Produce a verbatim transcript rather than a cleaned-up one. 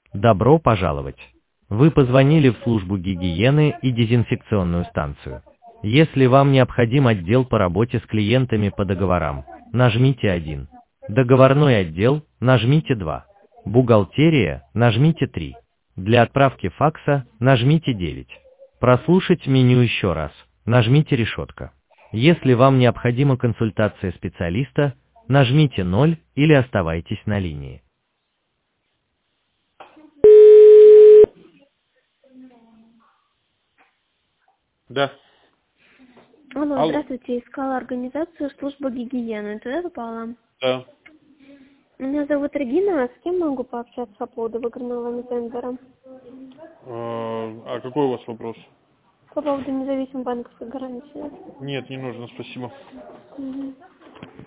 Добро пожаловать! Вы позвонили в службу гигиены и дезинфекционную станцию. Если вам необходим отдел по работе с клиентами по договорам, нажмите один. Договорной отдел, нажмите два. Бухгалтерия, нажмите три. Для отправки факса, нажмите девять. Прослушать меню еще раз, нажмите решетка. Если вам необходима консультация специалиста, нажмите ноль или оставайтесь на линии. Да. Алло, Алло. здравствуйте. Искала организацию служба гигиены. Туда попала. Да. Меня зовут Регина. А с кем могу пообщаться по поводу выигранного тендера? А, а какой у вас вопрос? По поводу независимой банковской гарантии. Нет, не нужно, спасибо. Мгм.